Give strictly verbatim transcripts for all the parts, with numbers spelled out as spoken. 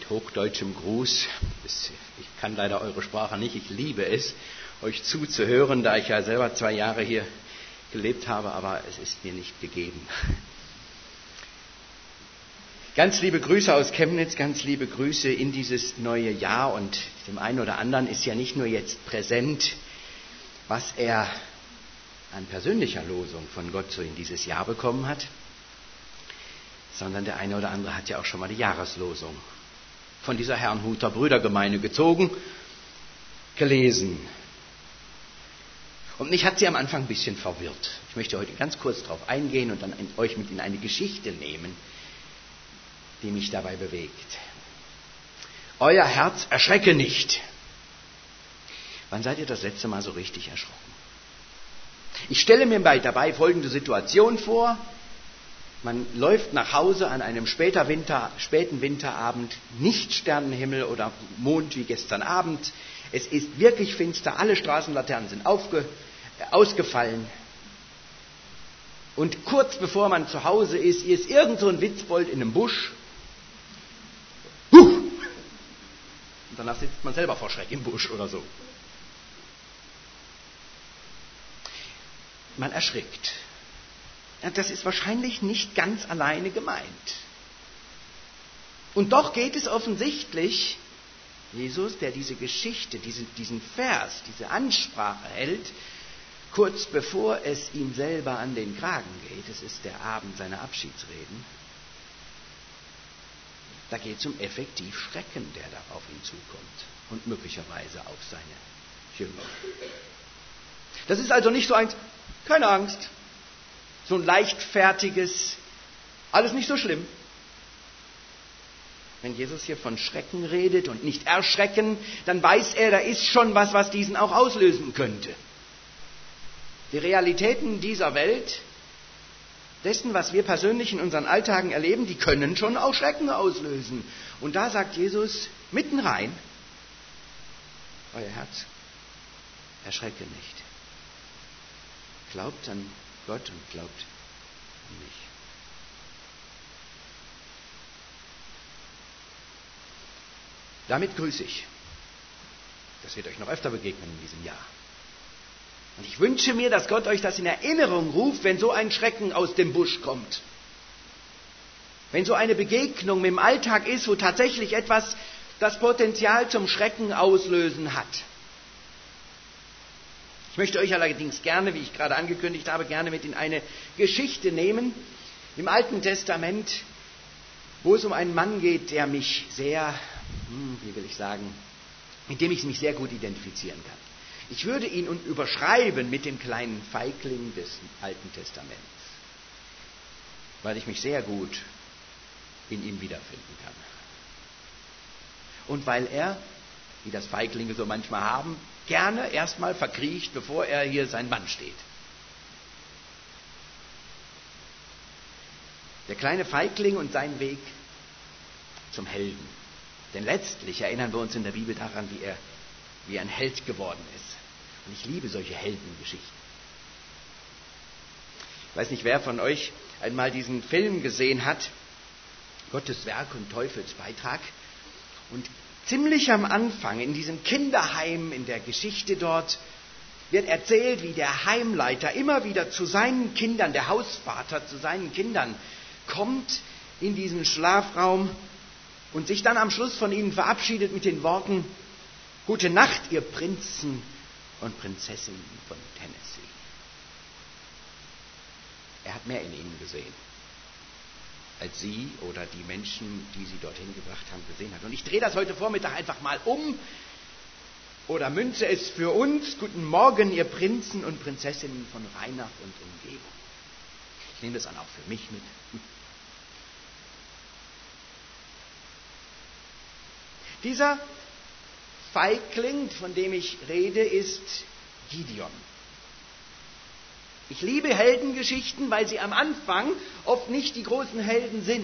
hochdeutschem Gruß. Ich kann leider eure Sprache nicht, ich liebe es, euch zuzuhören, da ich ja selber zwei Jahre hier gelebt habe, aber es ist mir nicht gegeben. Ganz liebe Grüße aus Chemnitz, ganz liebe Grüße in dieses neue Jahr, und dem einen oder anderen ist ja nicht nur jetzt präsent, was er an persönlicher Losung von Gott so in dieses Jahr bekommen hat, sondern der eine oder andere hat ja auch schon mal die Jahreslosung von dieser Herrnhuter Brüdergemeinde gezogen, gelesen. Und mich hat sie am Anfang ein bisschen verwirrt. Ich möchte heute ganz kurz darauf eingehen und dann euch mit in eine Geschichte nehmen, die mich dabei bewegt. Euer Herz erschrecke nicht. Wann seid ihr das letzte Mal so richtig erschrocken? Ich stelle mir dabei folgende Situation vor. Man läuft nach Hause an einem später Winter, späten Winterabend, nicht Sternenhimmel oder Mond wie gestern Abend. Es ist wirklich finster, alle Straßenlaternen sind aufge, äh, ausgefallen. Und kurz bevor man zu Hause ist, ist irgend so ein Witzbold in einem Busch. Huch! Und danach sitzt man selber vor Schreck im Busch oder so. Man erschrickt. Das ist wahrscheinlich nicht ganz alleine gemeint. Und doch geht es offensichtlich, Jesus, der diese Geschichte, diesen, diesen Vers, diese Ansprache hält, kurz bevor es ihm selber an den Kragen geht. Es ist der Abend seiner Abschiedsreden. Da geht es um effektiv Schrecken, der da auf ihn zukommt und möglicherweise auf seine Jünger. Das ist also nicht so ein, keine Angst, so ein leichtfertiges, alles nicht so schlimm. Wenn Jesus hier von Schrecken redet und nicht erschrecken, dann weiß er, da ist schon was, was diesen auch auslösen könnte. Die Realitäten dieser Welt, dessen, was wir persönlich in unseren Alltagen erleben, die können schon auch Schrecken auslösen. Und da sagt Jesus mitten rein, euer Herz, erschrecke nicht. Glaubt an Gott und glaubt an mich. Damit grüße ich. Das wird euch noch öfter begegnen in diesem Jahr. Und ich wünsche mir, dass Gott euch das in Erinnerung ruft, wenn so ein Schrecken aus dem Busch kommt. Wenn so eine Begegnung mit dem Alltag ist, wo tatsächlich etwas das Potenzial zum Schrecken auslösen hat. Ich möchte euch allerdings gerne, wie ich gerade angekündigt habe, gerne mit in eine Geschichte nehmen im Alten Testament, wo es um einen Mann geht, der mich sehr, wie will ich sagen, mit dem ich mich sehr gut identifizieren kann. Ich würde ihn überschreiben mit dem kleinen Feigling des Alten Testaments, weil ich mich sehr gut in ihm wiederfinden kann. Und weil er, wie das Feiglinge so manchmal haben, gerne erstmal verkriecht, bevor er hier sein Mann steht. Der kleine Feigling und sein Weg zum Helden. Denn letztlich erinnern wir uns in der Bibel daran, wie er wie er ein Held geworden ist. Und ich liebe solche Heldengeschichten. Ich weiß nicht, wer von euch einmal diesen Film gesehen hat, Gottes Werk und Teufels Beitrag. Und ziemlich am Anfang, in diesem Kinderheim, in der Geschichte dort, wird erzählt, wie der Heimleiter immer wieder zu seinen Kindern, der Hausvater zu seinen Kindern kommt in diesen Schlafraum und sich dann am Schluss von ihnen verabschiedet mit den Worten: Gute Nacht, ihr Prinzen und Prinzessinnen von Tennessee. Er hat mehr in ihnen gesehen, als sie oder die Menschen, die sie dorthin gebracht haben, gesehen hat. Und ich drehe das heute Vormittag einfach mal um oder münze es für uns. Guten Morgen, ihr Prinzen und Prinzessinnen von Rheinach und Umgebung. Ich nehme das dann auch für mich mit. Dieser Feigling, von dem ich rede, ist Gideon. Ich liebe Heldengeschichten, weil sie am Anfang oft nicht die großen Helden sind.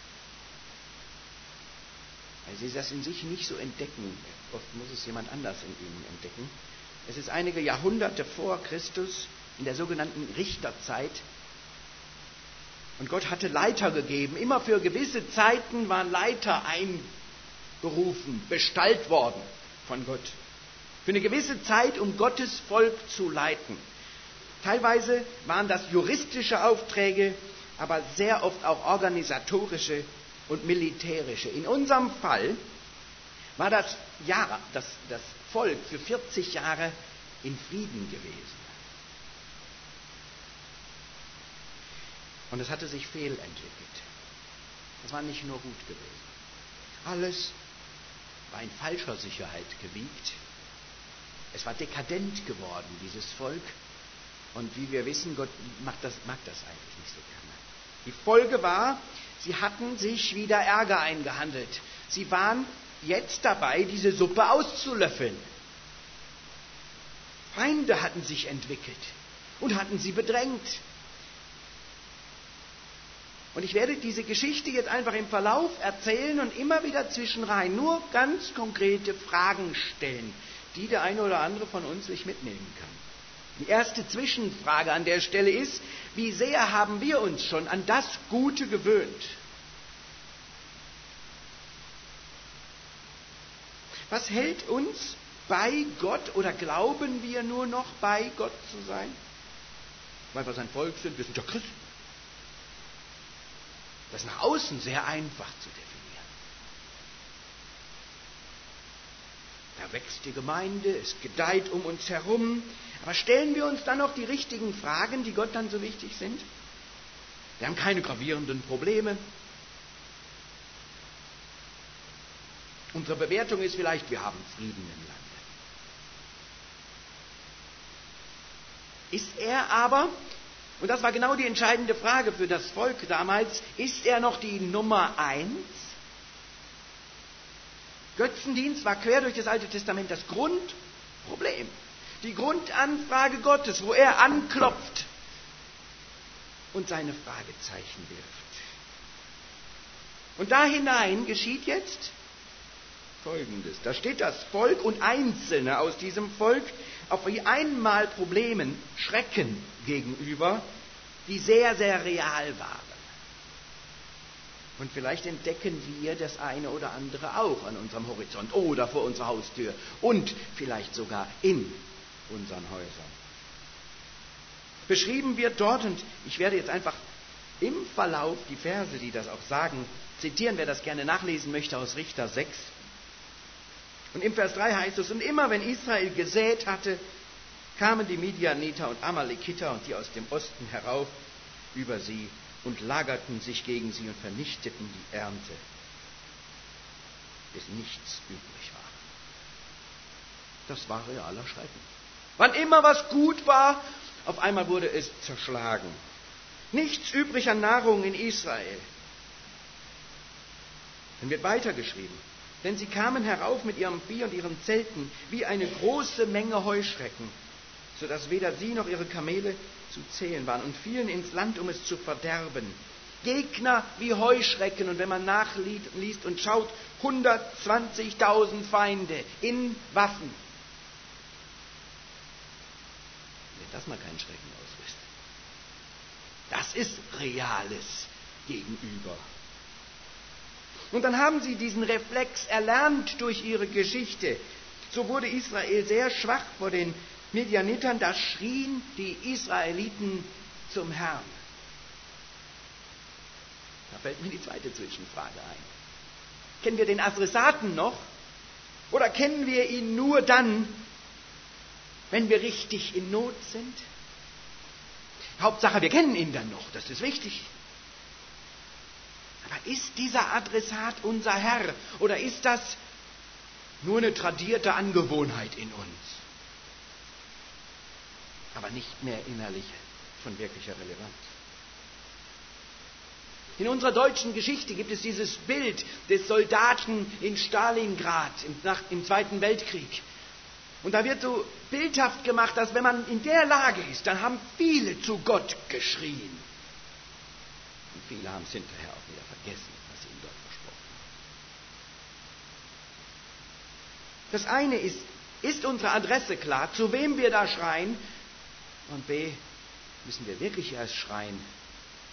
Weil sie das in sich nicht so entdecken. Oft muss es jemand anders in ihnen entdecken. Es ist einige Jahrhunderte vor Christus, in der sogenannten Richterzeit. Und Gott hatte Leiter gegeben. Immer für gewisse Zeiten waren Leiter berufen, bestallt worden von Gott. Für eine gewisse Zeit, um Gottes Volk zu leiten. Teilweise waren das juristische Aufträge, aber sehr oft auch organisatorische und militärische. In unserem Fall war das, Jahr, das, das Volk für vierzig Jahre in Frieden gewesen. Und es hatte sich fehlentwickelt. Das war nicht nur gut gewesen. Alles war in falscher Sicherheit gewiegt. Es war dekadent geworden, dieses Volk. Und wie wir wissen, Gott mag das, mag das eigentlich nicht so gerne. Die Folge war, sie hatten sich wieder Ärger eingehandelt. Sie waren jetzt dabei, diese Suppe auszulöffeln. Feinde hatten sich entwickelt und hatten sie bedrängt. Und ich werde diese Geschichte jetzt einfach im Verlauf erzählen und immer wieder zwischenrein nur ganz konkrete Fragen stellen, die der eine oder andere von uns sich mitnehmen kann. Die erste Zwischenfrage an der Stelle ist, wie sehr haben wir uns schon an das Gute gewöhnt? Was hält uns bei Gott oder glauben wir nur noch bei Gott zu sein? Weil wir sein Volk sind, wir sind ja Christen. Das ist nach außen sehr einfach zu definieren. Da wächst die Gemeinde, es gedeiht um uns herum. Aber stellen wir uns dann noch die richtigen Fragen, die Gott dann so wichtig sind? Wir haben keine gravierenden Probleme. Unsere Bewertung ist vielleicht, wir haben Frieden im Lande. Ist er aber, und das war genau die entscheidende Frage für das Volk damals, ist er noch die Nummer eins? Götzendienst war quer durch das Alte Testament das Grundproblem. Die Grundanfrage Gottes, wo er anklopft und seine Fragezeichen wirft. Und da hinein geschieht jetzt Folgendes. Da steht das Volk und Einzelne aus diesem Volk auf einmal Problemen, Schrecken gegenüber, die sehr, sehr real waren. Und vielleicht entdecken wir das eine oder andere auch an unserem Horizont oder vor unserer Haustür und vielleicht sogar in unseren Häusern. Beschrieben wird dort, und ich werde jetzt einfach im Verlauf die Verse, die das auch sagen, zitieren, wer das gerne nachlesen möchte, aus Richter sechs. Und im Vers drei heißt es, und immer wenn Israel gesät hatte, kamen die Midianiter und Amalekiter und die aus dem Osten herauf über sie und lagerten sich gegen sie und vernichteten die Ernte, bis nichts übrig war. Das war realer Schrecken. Wann immer was gut war, auf einmal wurde es zerschlagen. Nichts übrig an Nahrung in Israel. Dann wird weitergeschrieben. Denn sie kamen herauf mit ihrem Vieh und ihren Zelten wie eine große Menge Heuschrecken, sodass weder sie noch ihre Kamele zu zählen waren und fielen ins Land, um es zu verderben. Gegner wie Heuschrecken, und wenn man nachliest und schaut, hundertzwanzigtausend Feinde in Waffen. Wenn das mal keinen Schrecken auslöst. Das ist reales Gegenüber. Und dann haben sie diesen Reflex erlernt durch ihre Geschichte. So wurde Israel sehr schwach vor den Midianitern, da schrien die Israeliten zum Herrn. Da fällt mir die zweite Zwischenfrage ein. Kennen wir den Adressaten noch? Oder kennen wir ihn nur dann, wenn wir richtig in Not sind? Hauptsache, wir kennen ihn dann noch, das ist wichtig. Aber ist dieser Adressat unser Herr? Oder ist das nur eine tradierte Angewohnheit in uns? Aber nicht mehr innerlich von wirklicher Relevanz. In unserer deutschen Geschichte gibt es dieses Bild des Soldaten in Stalingrad im, nach, im Zweiten Weltkrieg. Und da wird so bildhaft gemacht, dass wenn man in der Lage ist, dann haben viele zu Gott geschrien. Und viele haben es hinterher auch wieder vergessen, was sie ihm dort versprochen haben. Das eine ist, ist unsere Adresse klar, zu wem wir da schreien? Und B, müssen wir wirklich erst schreien,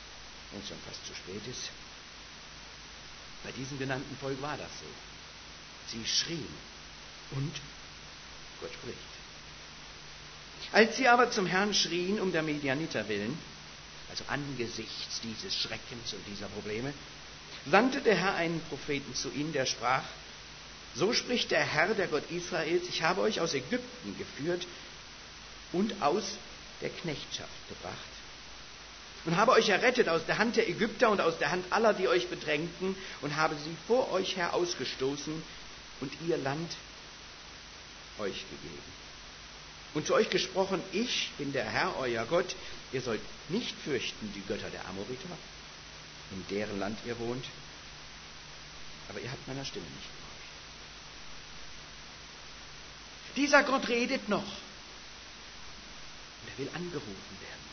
wenn es schon fast zu spät ist? Bei diesem genannten Volk war das so. Sie schrien und Gott spricht. Als sie aber zum Herrn schrien, um der Midianiter willen, also angesichts dieses Schreckens und dieser Probleme, sandte der Herr einen Propheten zu ihnen, der sprach: So spricht der Herr, der Gott Israels: Ich habe euch aus Ägypten geführt und aus der Knechtschaft gebracht und habe euch errettet aus der Hand der Ägypter und aus der Hand aller, die euch bedrängten, und habe sie vor euch her ausgestoßen und ihr Land euch gegeben. Und zu euch gesprochen: Ich bin der Herr, euer Gott. Ihr sollt nicht fürchten die Götter der Amoriter, in deren Land ihr wohnt, aber ihr habt meiner Stimme nicht gehorcht. Dieser Gott redet noch und er will angerufen werden.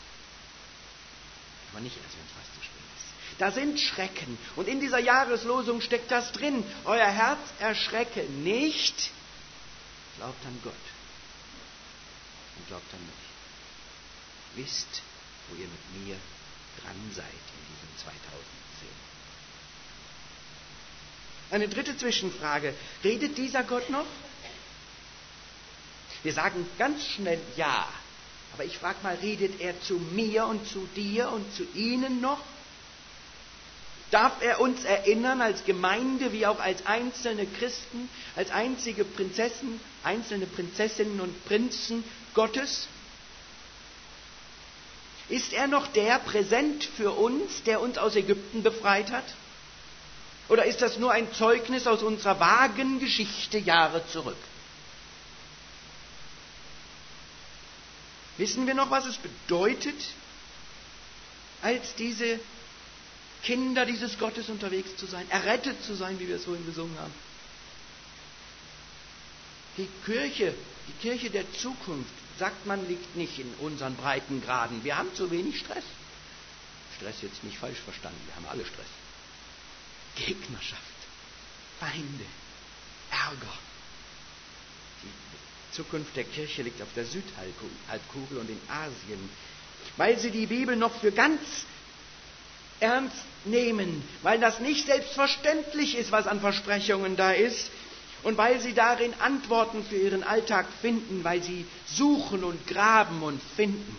Aber nicht erst, wenn es fast zu spät ist. Da sind Schrecken und in dieser Jahreslosung steckt das drin. Euer Herz erschrecke nicht, glaubt an Gott und glaubt an mich. Wisst, wo ihr mit mir dran seid in diesem zweitausendzehn. Eine dritte Zwischenfrage. Redet dieser Gott noch? Wir sagen ganz schnell ja. Aber ich frage mal, redet er zu mir und zu dir und zu Ihnen noch? Darf er uns erinnern als Gemeinde wie auch als einzelne Christen, als einzige Prinzessin, einzelne Prinzessinnen und Prinzen Gottes? Ist er noch der präsent für uns, der uns aus Ägypten befreit hat? Oder ist das nur ein Zeugnis aus unserer vagen Geschichte Jahre zurück? Wissen wir noch, was es bedeutet, als diese Kinder dieses Gottes unterwegs zu sein, errettet zu sein, wie wir es vorhin gesungen haben? Die Kirche, die Kirche der Zukunft, sagt man, liegt nicht in unseren Breitengraden. Wir haben zu wenig Stress. Stress jetzt nicht falsch verstanden, wir haben alle Stress. Gegnerschaft, Feinde, Ärger. Die Zukunft der Kirche liegt auf der Südhalbkugel und in Asien, weil sie die Bibel noch für ganz ernst nehmen, weil das nicht selbstverständlich ist, was an Versprechungen da ist, und weil sie darin Antworten für ihren Alltag finden, weil sie suchen und graben und finden.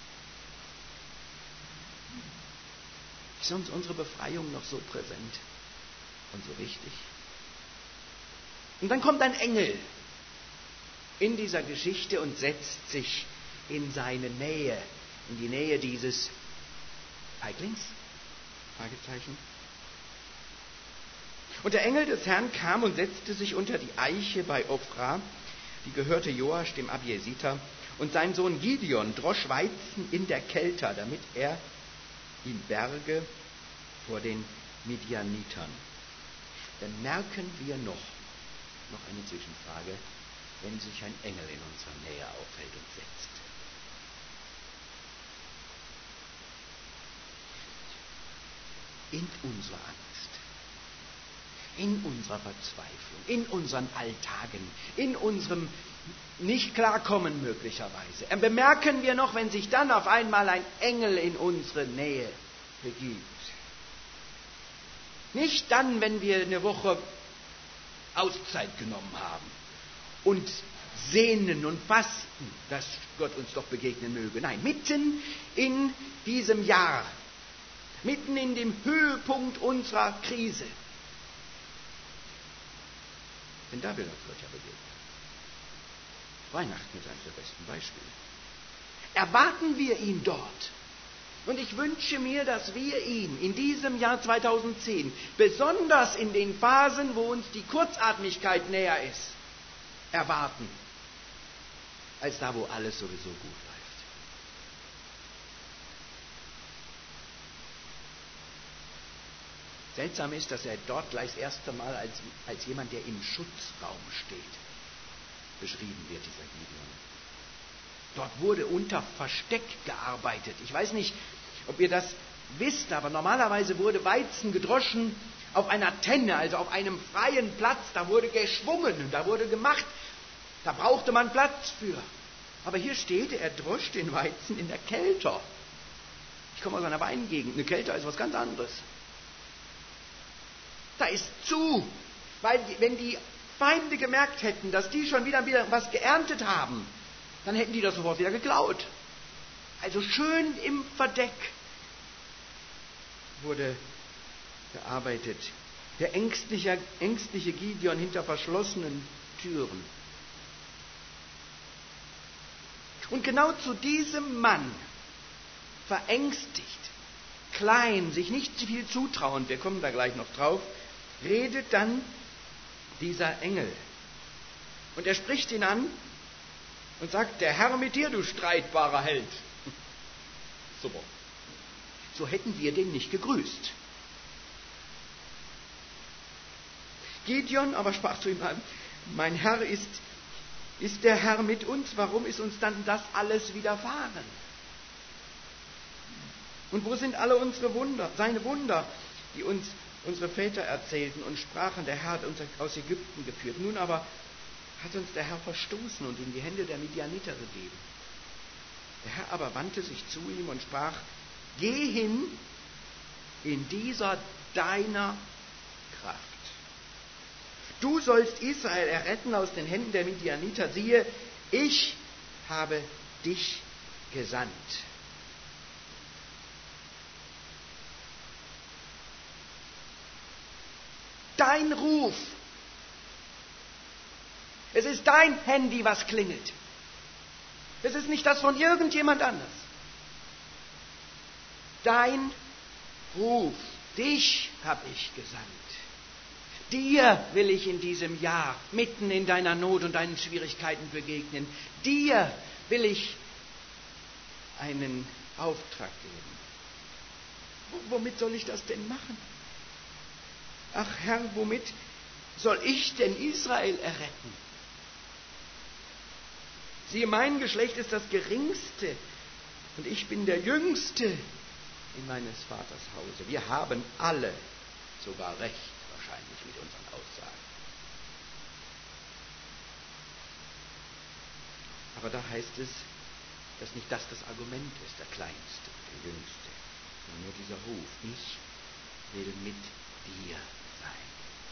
Ist uns unsere Befreiung noch so präsent und so wichtig? Und dann kommt ein Engel in dieser Geschichte und setzt sich in seine Nähe, in die Nähe dieses Feiglings? Fragezeichen. Und der Engel des Herrn kam und setzte sich unter die Eiche bei Ophra, die gehörte Joasch, dem Abiesiter, und sein Sohn Gideon drosch Weizen in der Kelter, damit er ihn berge vor den Midianitern. Bemerken wir noch, noch eine Zwischenfrage, wenn sich ein Engel in unserer Nähe aufhält und setzt. In unserer Angst, in unserer Verzweiflung, in unseren Alltagen, in unserem Nicht-Klarkommen möglicherweise. Bemerken wir noch, wenn sich dann auf einmal ein Engel in unsere Nähe begibt. Nicht dann, wenn wir eine Woche Auszeit genommen haben und sehnen und fasten, dass Gott uns doch begegnen möge. Nein, mitten in diesem Jahr, mitten in dem Höhepunkt unserer Krise. Denn da will uns Gott ja begegnen. Weihnachten ist eines der besten Beispiele. Erwarten wir ihn dort. Und ich wünsche mir, dass wir ihn in diesem Jahr zweitausendzehn, besonders in den Phasen, wo uns die Kurzatmigkeit näher ist, erwarten, als da, wo alles sowieso gut läuft. Seltsam ist, dass er dort gleich das erste Mal als, als jemand, der im Schutzraum steht, beschrieben wird, dieser Gideon. Dort wurde unter Versteck gearbeitet. Ich weiß nicht, ob ihr das wisst, aber normalerweise wurde Weizen gedroschen auf einer Tenne, also auf einem freien Platz. Da wurde geschwungen, da wurde gemacht. Da brauchte man Platz für. Aber hier steht, er droscht den Weizen in der Kelter. Ich komme aus einer Weingegend. Eine Kelter ist was ganz anderes. Da ist zu. Weil wenn die Feinde gemerkt hätten, dass die schon wieder, wieder was geerntet haben, dann hätten die das sofort wieder geklaut. Also schön im Verdeck wurde gearbeitet. Der ängstliche, ängstliche Gideon hinter verschlossenen Türen. Und genau zu diesem Mann, verängstigt, klein, sich nicht zu viel zutrauen, wir kommen da gleich noch drauf, redet dann dieser Engel. Und er spricht ihn an und sagt, der Herr mit dir, du streitbarer Held. Super. So hätten wir den nicht gegrüßt. Gideon aber sprach zu ihm an, mein Herr, ist, ist der Herr mit uns? Warum ist uns dann das alles widerfahren? Und wo sind alle unsere Wunder, seine Wunder, die uns unsere Väter erzählten und sprachen, der Herr hat uns aus Ägypten geführt. Nun aber hat uns der Herr verstoßen und in die Hände der Midianiter gegeben. Der Herr aber wandte sich zu ihm und sprach, geh hin in dieser deiner Kraft. Du sollst Israel erretten aus den Händen der Midianiter. Siehe, ich habe dich gesandt. Dein Ruf. Es ist dein Handy, was klingelt. Es ist nicht das von irgendjemand anders. Dein Ruf. Dich habe ich gesandt. Dir will ich in diesem Jahr mitten in deiner Not und deinen Schwierigkeiten begegnen. Dir will ich einen Auftrag geben. Womit soll ich das denn machen? Ach Herr, womit soll ich denn Israel erretten? Siehe, mein Geschlecht ist das geringste und ich bin der Jüngste in meines Vaters Hause. Wir haben alle sogar recht, wahrscheinlich mit unseren Aussagen. Aber da heißt es, dass nicht das das Argument ist, der Kleinste, der Jüngste, sondern nur dieser Ruf, ich will mit dir sein.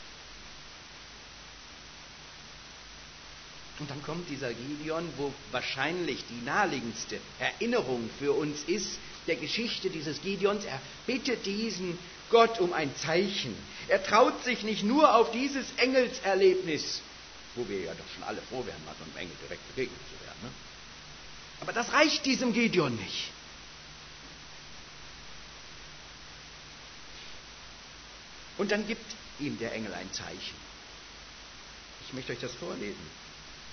Und dann kommt dieser Gideon, wo wahrscheinlich die naheliegendste Erinnerung für uns ist, der Geschichte dieses Gideons. Er bittet diesen Gott um ein Zeichen. Er traut sich nicht nur auf dieses Engelserlebnis, wo wir ja doch schon alle froh wären, mal so einem Engel direkt begegnet zu werden. Ne? Aber das reicht diesem Gideon nicht. Und dann gibt ihm der Engel ein Zeichen. Ich möchte euch das vorlesen.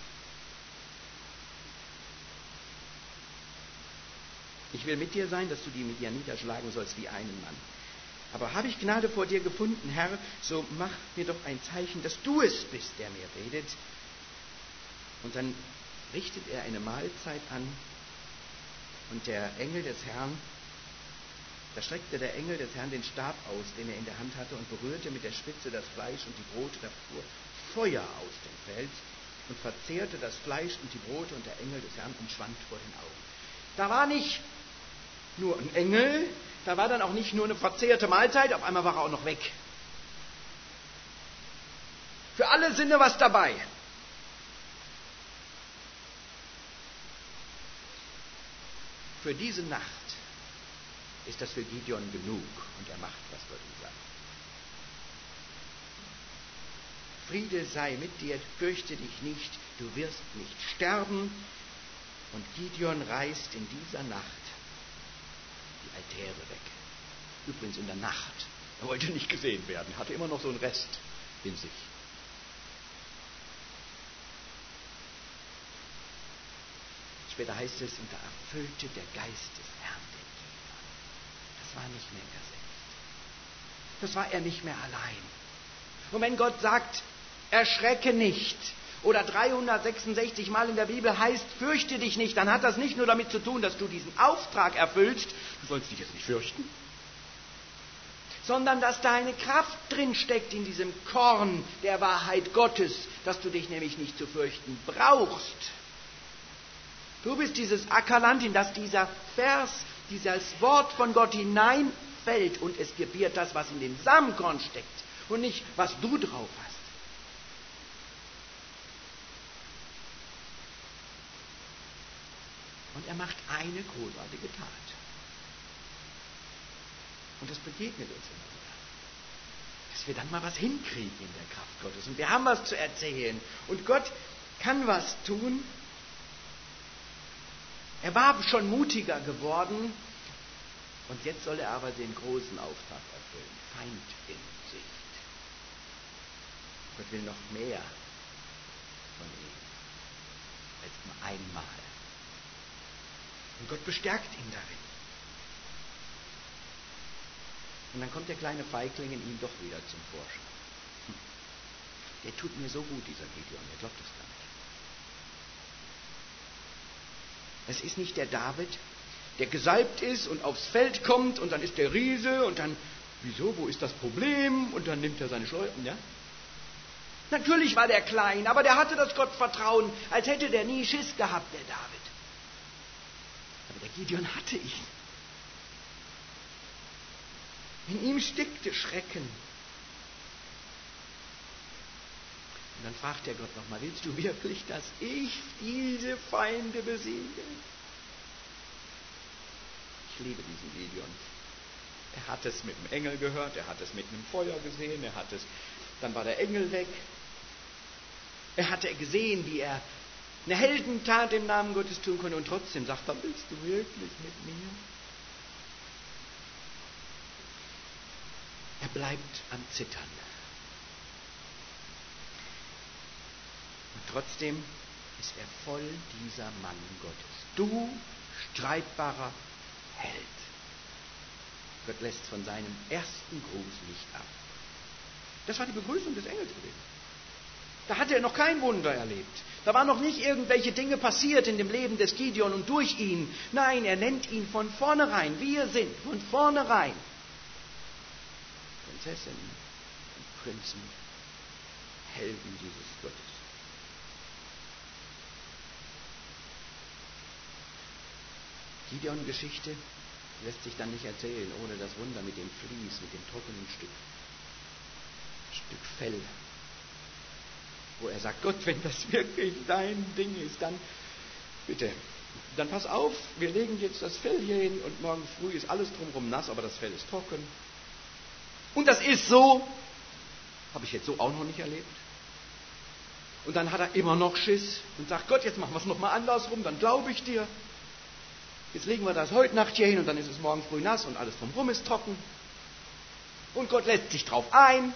Ich will mit dir sein, dass du die Midianiter schlagen sollst wie einen Mann. Aber habe ich Gnade vor dir gefunden, Herr, so mach mir doch ein Zeichen, dass du es bist, der mir redet. Und dann richtet er eine Mahlzeit an und der Engel des Herrn, da streckte der Engel des Herrn den Stab aus, den er in der Hand hatte, und berührte mit der Spitze das Fleisch und die Brote, da fuhr Feuer aus dem Feld und verzehrte das Fleisch und die Brote, und der Engel des Herrn entschwand vor den Augen. Da war nicht nur ein Engel, da war dann auch nicht nur eine verzehrte Mahlzeit, auf einmal war er auch noch weg. Für alle Sinne was dabei. Für diese Nacht ist das für Gideon genug und er macht, was Gott ihm sagt. Friede sei mit dir, fürchte dich nicht, du wirst nicht sterben. Und Gideon reißt in dieser Nacht die Altäre weg. Übrigens in der Nacht. Er wollte nicht gesehen werden, hatte immer noch so einen Rest in sich. Später heißt es, und da erfüllte der Geist des Herrn den Gideon. Das war nicht mehr er selbst. Das war er nicht mehr allein. Und wenn Gott sagt, erschrecke nicht, oder dreihundertsechsundsechzig Mal in der Bibel heißt, fürchte dich nicht, dann hat das nicht nur damit zu tun, dass du diesen Auftrag erfüllst, du sollst dich jetzt nicht fürchten, sondern dass da eine Kraft drin steckt in diesem Korn der Wahrheit Gottes, dass du dich nämlich nicht zu fürchten brauchst. Du bist dieses Ackerland, in das dieser Vers, dieses Wort von Gott hineinfällt und es gebiert das, was in dem Samenkorn steckt und nicht, was du drauf hast. Und er macht eine großartige Tat. Und das begegnet uns immer wieder. Dass wir dann mal was hinkriegen in der Kraft Gottes. Und wir haben was zu erzählen. Und Gott kann was tun. Er war schon mutiger geworden. Und jetzt soll er aber den großen Auftrag erfüllen. Feind in Sicht. Gott will noch mehr von ihm als nur einmal. Und Gott bestärkt ihn darin. Und dann kommt der kleine Feigling in ihm doch wieder zum Vorschein. Hm. Der tut mir so gut, dieser Gideon, der glaubt das gar nicht. Es ist nicht der David, der gesalbt ist und aufs Feld kommt und dann ist der Riese und dann, wieso, wo ist das Problem? Und dann nimmt er seine Schleuder, ja? Natürlich war der klein, aber der hatte das Gottvertrauen, als hätte der nie Schiss gehabt, der David. Aber der Gideon hatte ihn. In ihm steckte Schrecken. Und dann fragt der Gott nochmal, willst du wirklich, dass ich diese Feinde besiege? Ich liebe diesen Gideon. Er hat es mit dem Engel gehört, er hat es mit einem Feuer gesehen, er hat es, dann war der Engel weg. Er hatte gesehen, wie er eine Heldentat im Namen Gottes tun konnte und trotzdem sagt er, willst du wirklich mit mir? Er bleibt am Zittern. Und trotzdem ist er voll dieser Mann Gottes. Du streitbarer Held. Gott lässt von seinem ersten Gruß nicht ab. Das war die Begrüßung des Engels gewesen. Da hatte er noch kein Wunder erlebt. Da waren noch nicht irgendwelche Dinge passiert in dem Leben des Gideon und durch ihn. Nein, er nennt ihn von vornherein. Wir sind von vornherein Prinzessinnen und Prinzen, Helden dieses Gottes. Gideon-Geschichte lässt sich dann nicht erzählen, ohne das Wunder mit dem Vlies, mit dem trockenen Stück, Stück Fell, wo er sagt, Gott, wenn das wirklich dein Ding ist, dann bitte, dann pass auf, wir legen jetzt das Fell hier hin und morgen früh ist alles drumherum nass, aber das Fell ist trocken. Und das ist so, habe ich jetzt so auch noch nicht erlebt. Und dann hat er immer noch Schiss und sagt, Gott, jetzt machen wir es nochmal andersrum, dann glaube ich dir. Jetzt legen wir das heute Nacht hier hin und dann ist es morgen früh nass und alles drumherum ist trocken. Und Gott lässt sich drauf ein.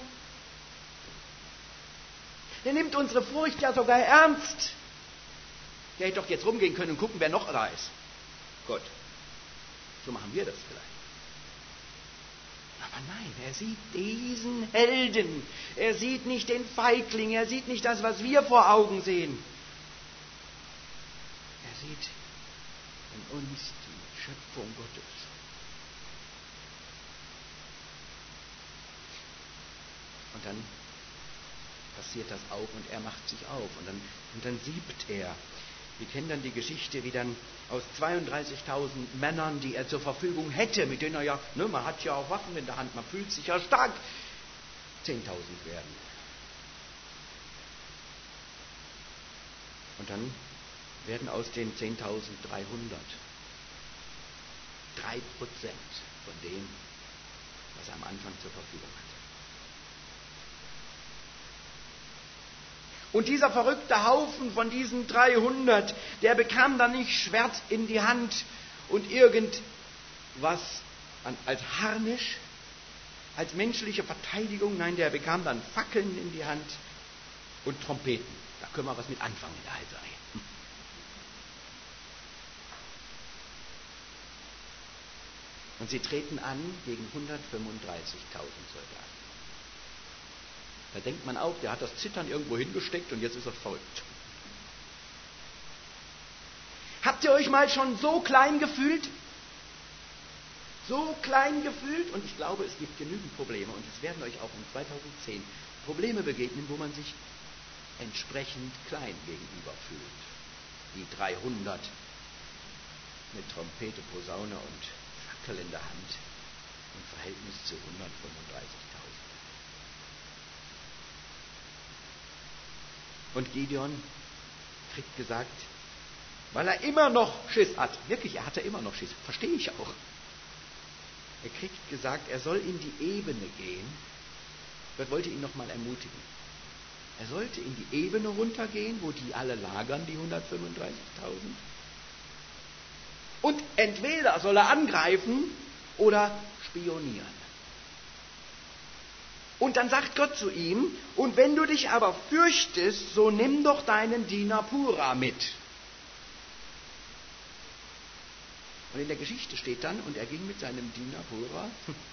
Der nimmt unsere Furcht ja sogar ernst. Der hätte doch jetzt rumgehen können und gucken, wer noch da ist. Gott, so machen wir das vielleicht. Aber nein, er sieht diesen Helden. Er sieht nicht den Feigling. Er sieht nicht das, was wir vor Augen sehen. Er sieht in uns die Schöpfung Gottes. Und dann passiert das auch und er macht sich auf und dann, und dann siebt er. Wir kennen dann die Geschichte, wie dann aus zweiunddreißigtausend Männern, die er zur Verfügung hätte, mit denen er ja, ne, man hat ja auch Waffen in der Hand, man fühlt sich ja stark, zehntausend werden. Und dann werden aus den zehntausend dreihundert. Drei Prozent von dem, was er am Anfang zur Verfügung hatte. Und dieser verrückte Haufen von diesen dreihundert, der bekam dann nicht Schwert in die Hand und irgendwas als Harnisch, als menschliche Verteidigung. Nein, der bekam dann Fackeln in die Hand und Trompeten. Da können wir was mit anfangen in der Heiserei. Und sie treten an gegen hundertfünfunddreißigtausend Soldaten. Da denkt man auch, der hat das Zittern irgendwo hingesteckt und jetzt ist er verrückt. Habt ihr euch mal schon so klein gefühlt? So klein gefühlt? Und ich glaube, es gibt genügend Probleme und es werden euch auch in zweitausendzehn Probleme begegnen, wo man sich entsprechend klein gegenüber fühlt. Die dreihundert mit Trompete, Posaune und Fackel in der Hand im Verhältnis zu hundertfünfunddreißigtausend. Und Gideon kriegt gesagt, weil er immer noch Schiss hat. Wirklich, er hatte immer noch Schiss. Verstehe ich auch. Er kriegt gesagt, er soll in die Ebene gehen. Gott wollte ihn nochmal ermutigen. Er sollte in die Ebene runtergehen, wo die alle lagern, die hundertfünfunddreißigtausend. Und entweder soll er angreifen oder spionieren. Und dann sagt Gott zu ihm, und wenn du dich aber fürchtest, so nimm doch deinen Diener Pura mit. Und in der Geschichte steht dann, und er ging mit seinem Diener Pura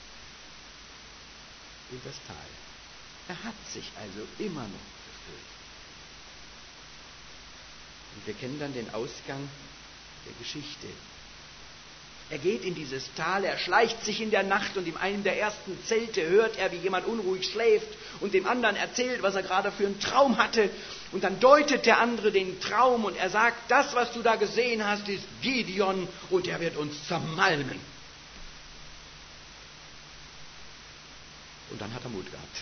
in das Tal. Er hat sich also immer noch gefürchtet. Und wir kennen dann den Ausgang der Geschichte. Er geht in dieses Tal, er schleicht sich in der Nacht und in einem der ersten Zelte hört er, wie jemand unruhig schläft und dem anderen erzählt, was er gerade für einen Traum hatte. Und dann deutet der andere den Traum und er sagt, das, was du da gesehen hast, ist Gideon und er wird uns zermalmen. Und dann hat er Mut gehabt.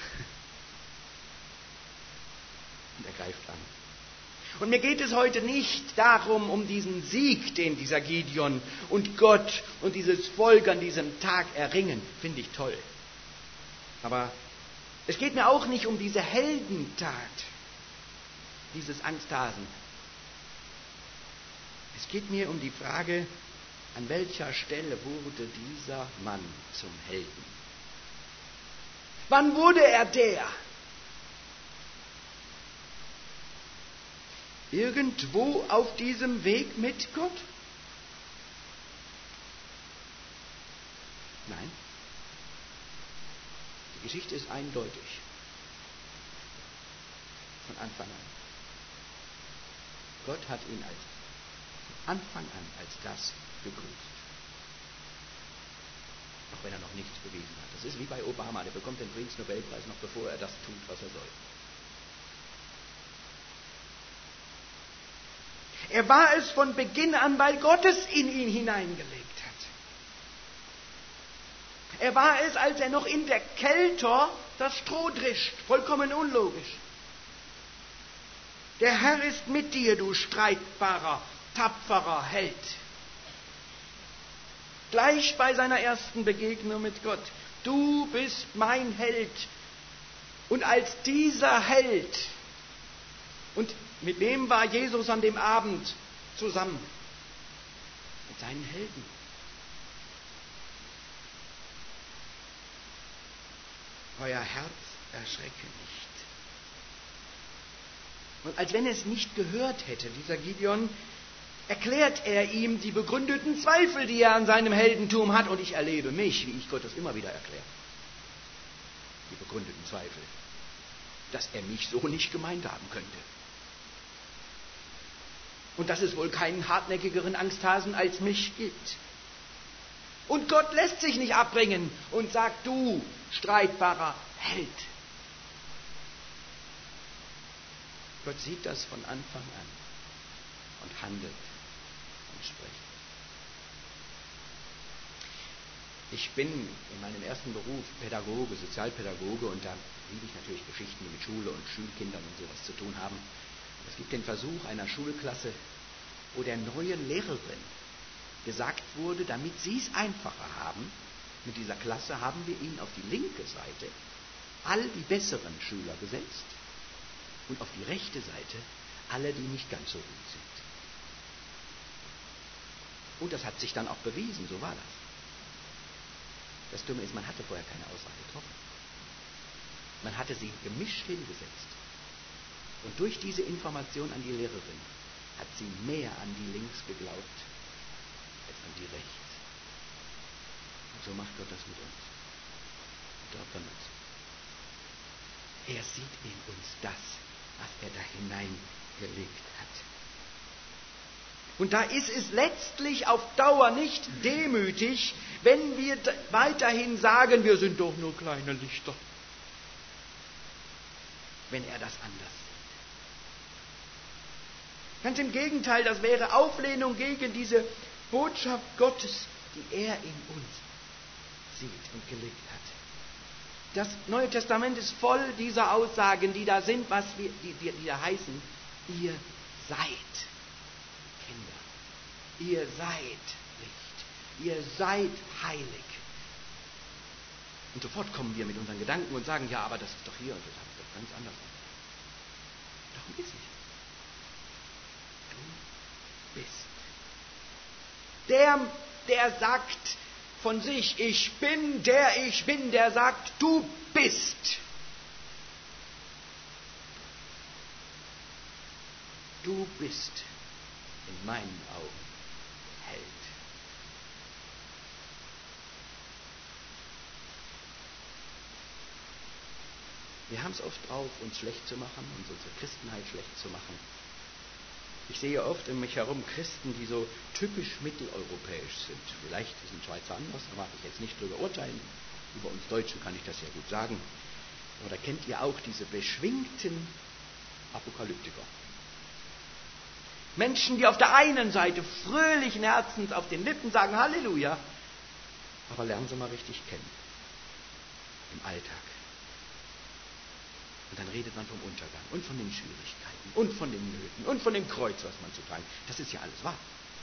Und er greift an. Und mir geht es heute nicht darum, um diesen Sieg, den dieser Gideon und Gott und dieses Volk an diesem Tag erringen. Finde ich toll. Aber es geht mir auch nicht um diese Heldentat dieses Angsthasen. Es geht mir um die Frage, an welcher Stelle wurde dieser Mann zum Helden? Wann wurde er der? Irgendwo auf diesem Weg mit Gott? Nein. Die Geschichte ist eindeutig. Von Anfang an. Gott hat ihn als, von Anfang an als das begrüßt. Auch wenn er noch nichts bewiesen hat. Das ist wie bei Obama, der bekommt den Friedensnobelpreis noch bevor er das tut, was er soll. Er war es von Beginn an, weil Gott es in ihn hineingelegt hat. Er war es, als er noch in der Kälte das Stroh drischt. Vollkommen unlogisch. Der Herr ist mit dir, du streitbarer, tapferer Held. Gleich bei seiner ersten Begegnung mit Gott. Du bist mein Held. Und als dieser Held, und mit wem war Jesus an dem Abend zusammen? Mit seinen Helden. Euer Herz erschrecke nicht. Und als wenn er es nicht gehört hätte, dieser Gideon, erklärt er ihm die begründeten Zweifel, die er an seinem Heldentum hat. Und ich erlebe mich, wie ich Gott das immer wieder erkläre. Die begründeten Zweifel. Dass er mich so nicht gemeint haben könnte. Und dass es wohl keinen hartnäckigeren Angsthasen als mich gibt. Und Gott lässt sich nicht abbringen und sagt, du streitbarer Held. Gott sieht das von Anfang an und handelt und spricht. Ich bin in meinem ersten Beruf Pädagoge, Sozialpädagoge und da liebe ich natürlich Geschichten, die mit Schule und Schulkindern und sowas zu tun haben. Es gibt den Versuch einer Schulklasse, wo der neuen Lehrerin gesagt wurde, damit sie es einfacher haben, mit dieser Klasse haben wir ihnen auf die linke Seite all die besseren Schüler gesetzt und auf die rechte Seite alle, die nicht ganz so gut sind. Und das hat sich dann auch bewiesen, so war das. Das Dumme ist, man hatte vorher keine Aussage getroffen. Man hatte sie gemischt hingesetzt. Und durch diese Information an die Lehrerin hat sie mehr an die links geglaubt als an die rechts. Und so macht Gott das mit uns. Und glaubt an uns. Er sieht in uns das, was er da hineingelegt hat. Und da ist es letztlich auf Dauer nicht demütig, wenn wir weiterhin sagen, wir sind doch nur kleine Lichter. Wenn er das anders sieht. Ganz im Gegenteil, das wäre Auflehnung gegen diese Botschaft Gottes, die er in uns sieht und gelegt hat. Das Neue Testament ist voll dieser Aussagen, die da sind, was wir, die, die, die da heißen, ihr seid Kinder. Ihr seid Licht. Ihr seid heilig. Und sofort kommen wir mit unseren Gedanken und sagen, ja, aber das ist doch hier und das ist doch ganz anders. Darum ist es. Du bist. Der, der sagt von sich, ich bin, der ich bin, der sagt, du bist. Du bist in meinen Augen Held. Wir haben es oft drauf, uns schlecht zu machen, uns unsere Christenheit schlecht zu machen. Ich sehe oft um mich herum Christen, die so typisch mitteleuropäisch sind. Vielleicht ist ein Schweizer anders, da mag ich jetzt nicht drüber urteilen. Über uns Deutschen kann ich das ja gut sagen. Aber da kennt ihr auch diese beschwingten Apokalyptiker. Menschen, die auf der einen Seite fröhlichen Herzens auf den Lippen sagen Halleluja, aber lernen sie mal richtig kennen. Im Alltag. Und dann redet man vom Untergang und von den Schwierigkeiten und von den Nöten und von dem Kreuz, was man zu tragen. Das ist ja alles wahr.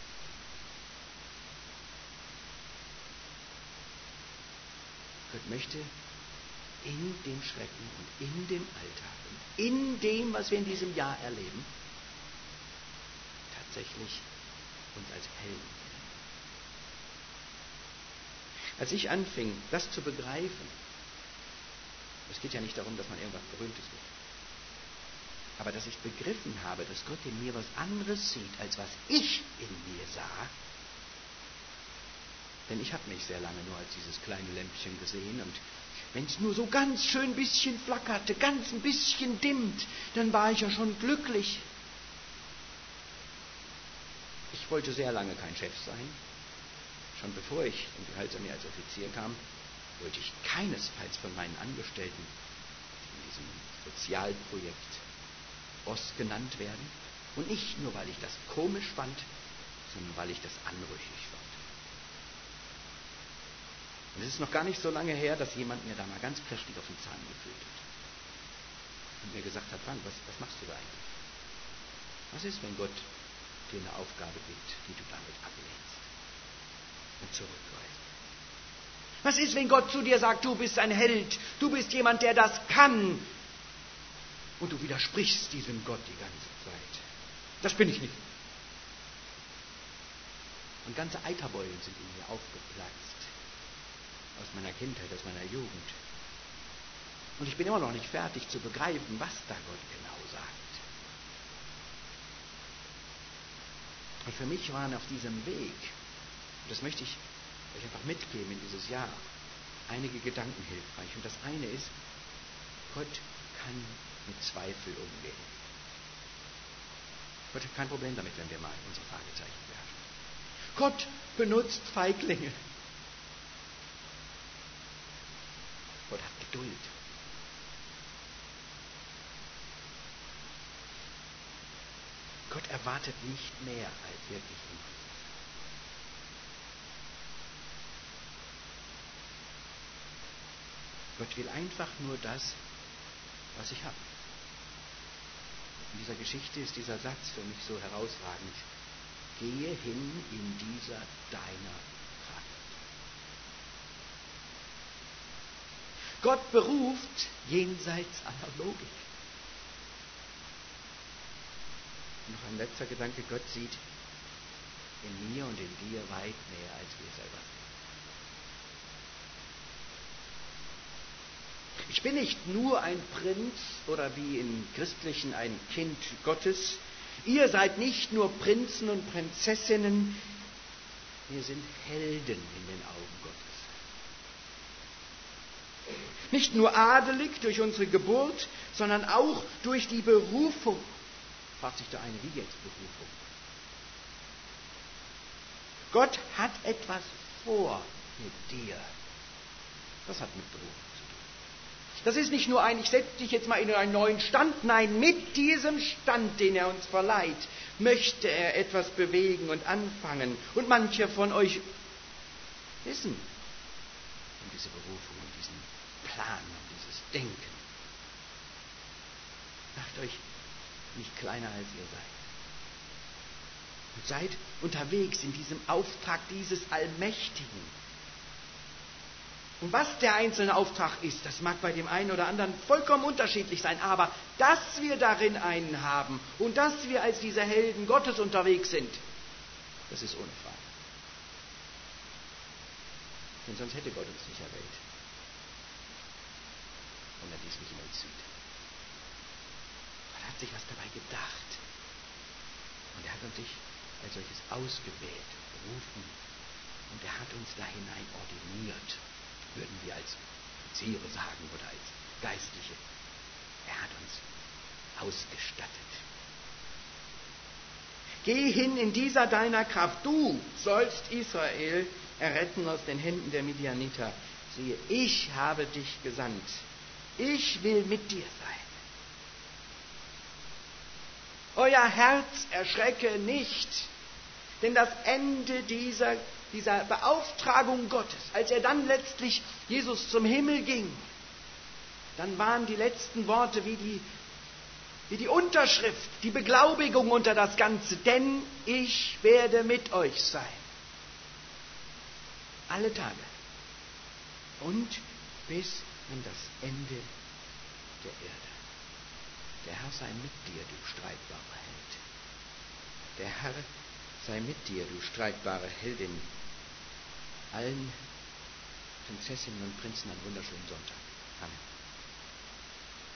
Gott möchte in dem Schrecken und in dem Alltag und in dem, was wir in diesem Jahr erleben, tatsächlich uns als Helden sehen. Als ich anfing, das zu begreifen, es geht ja nicht darum, dass man irgendwas Berühmtes wird, aber dass ich begriffen habe, dass Gott in mir was anderes sieht, als was ich in mir sah. Denn ich habe mich sehr lange nur als dieses kleine Lämpchen gesehen und wenn es nur so ganz schön ein bisschen flackerte, ganz ein bisschen dimmt, dann war ich ja schon glücklich. Ich wollte sehr lange kein Chef sein. Schon bevor ich in die Heilsarmee als Offizier kam, wollte ich keinesfalls von meinen Angestellten in diesem Sozialprojekt Boss genannt werden. Und nicht nur, weil ich das komisch fand, sondern weil ich das anrüchig fand. Und es ist noch gar nicht so lange her, dass jemand mir da mal ganz kräftig auf den Zahn gefühlt hat. Und mir gesagt hat, Frank, was, was machst du da eigentlich? Was ist, wenn Gott dir eine Aufgabe gibt, die du damit ablehnst und zurückweist? Was ist, wenn Gott zu dir sagt, du bist ein Held, du bist jemand, der das kann, und du widersprichst diesem Gott die ganze Zeit? Das bin ich nicht. Und ganze Eiterbeulen sind in mir aufgeplatzt. Aus meiner Kindheit, aus meiner Jugend. Und ich bin immer noch nicht fertig zu begreifen, was da Gott genau sagt. Und für mich waren auf diesem Weg, und das möchte ich euch einfach mitgeben in dieses Jahr, einige Gedanken hilfreich. Und das eine ist, Gott kann mit Zweifel umgehen. Gott hat kein Problem damit, wenn wir mal unsere Fragezeichen werfen. Gott benutzt Feiglinge. Gott hat Geduld. Gott erwartet nicht mehr, als wirklich immer ist. Gott will einfach nur das, was ich habe. In dieser Geschichte ist dieser Satz für mich so herausragend. Gehe hin in dieser deiner Kraft. Gott beruft jenseits aller Logik. Und noch ein letzter Gedanke. Gott sieht in mir und in dir weit mehr, als wir selber sehen. Ich bin nicht nur ein Prinz oder wie im Christlichen ein Kind Gottes. Ihr seid nicht nur Prinzen und Prinzessinnen. Wir sind Helden in den Augen Gottes. Nicht nur adelig durch unsere Geburt, sondern auch durch die Berufung. Fragt sich der eine, wie jetzt Berufung? Gott hat etwas vor mit dir. Das hat mit Berufung zu tun. Das ist nicht nur ein, ich setze dich jetzt mal in einen neuen Stand. Nein, mit diesem Stand, den er uns verleiht, möchte er etwas bewegen und anfangen. Und manche von euch wissen um diese Berufung, um diesen Plan, um dieses Denken. Macht euch nicht kleiner, als ihr seid. Und seid unterwegs in diesem Auftrag dieses Allmächtigen. Und was der einzelne Auftrag ist, das mag bei dem einen oder anderen vollkommen unterschiedlich sein, aber dass wir darin einen haben und dass wir als diese Helden Gottes unterwegs sind, das ist ohne Frage. Denn sonst hätte Gott uns nicht erwählt, wenn er dies nicht in uns sieht. Gott hat sich was dabei gedacht. Und er hat uns sich als solches ausgewählt, berufen. Und er hat uns da hinein ordiniert, würden wir als Offiziere sagen oder als Geistliche. Er hat uns ausgestattet. Geh hin in dieser deiner Kraft. Du sollst Israel erretten aus den Händen der Midianiter. Siehe, ich habe dich gesandt. Ich will mit dir sein. Euer Herz erschrecke nicht, denn das Ende dieser, dieser Beauftragung Gottes, als er dann letztlich Jesus zum Himmel ging, dann waren die letzten Worte wie die, wie die Unterschrift, die Beglaubigung unter das Ganze, denn ich werde mit euch sein. Alle Tage und bis an das Ende der Erde. Der Herr sei mit dir, du streitbare Held. Der Herr sei mit dir, du streitbare Heldin. Allen Prinzessinnen und Prinzen einen wunderschönen Sonntag. Amen.